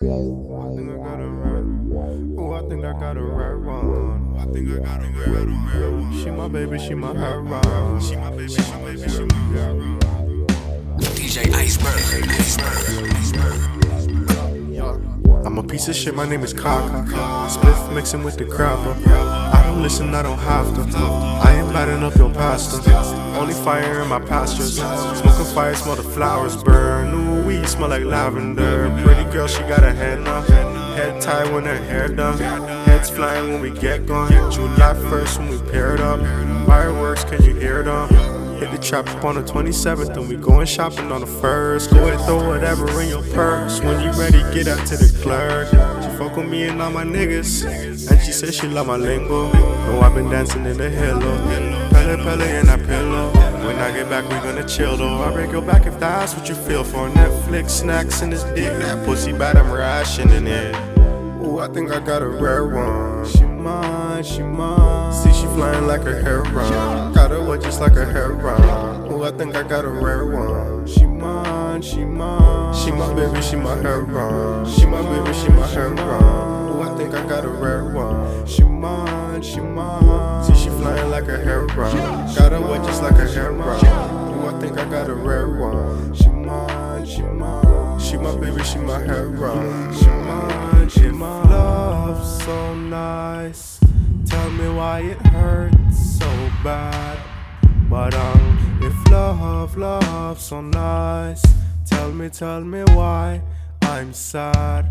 I think I got a rare one. I think I got a rare one. She my baby, she my heroine. She my baby, she my baby, she my heroine. DJ Iceberg. I'm a piece of shit, my name is Kaka. Spliff mixing with the crapper. I don't listen, I don't have to. I ain't batting up your pastor. Only fire in my pastures. Smoking fire, smell the flowers burn. Ooh, weed smell like lavender. Pretty girl, she got her head up. Head tied when her hair done. Heads flying when we get going. July 1st when we paired up. Fireworks, can you hear them? Hit the trap up on the 27th and we going shopping on the 1st. Go ahead, throw whatever in your purse. When you ready, get out to the clerk. She fuck with me and all my niggas, and she said she love my lingo. Oh, I've been dancing in the halo. Pele pele in that pillow. When I get back, we gonna chill though. I break your back if that's what you feel for. Netflix, snacks, and this dick. That pussy bad, I'm rationing it. Ooh, I think I got a rare one. She mine, she mine. See, she flying like a heron. Got her wet just like a heron. Ooh, I think I got a rare one. She mine, she mine. She my baby, she my heron. She my baby, she my heron. Ooh, I think I got a rare one. She mine, she mine. See, she flying like a heron. Got her wet just like a heron. Ooh, I think I got a rare one. She mine, she mine. She my baby, she my heron. She mine, she mine. Love so nice. Tell me why it hurts so bad. But if love so nice, tell me why I'm sad.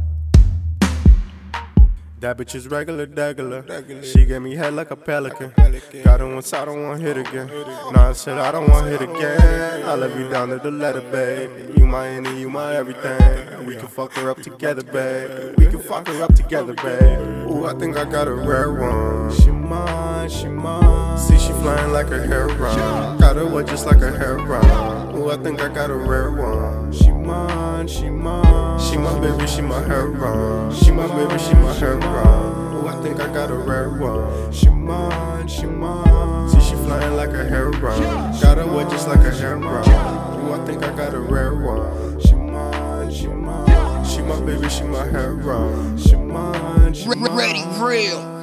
That bitch is regular. She gave me head like a pelican. Got her once, I don't want hit again. No, I said I don't want hit again. I love you down to the letter, babe. You my any, you my everything. We can fuck her up together, babe. We can fuck her up together, babe. Ooh, I think I got a rare one. She mine, she mine. See, she flying like a heron. Got her wet just like a heron. Ooh, I think I got a rare one. She mine, she mine. She my baby, she my heron. She my baby, she my heron. Ooh, I think I got a rare one. She mine, she mine. See, she flying like a heron. Got her wet just like a heron. Ooh, I think I got a rare one. She mine, she mine. She my baby, she my heron. She mine, she mine. Ready, real.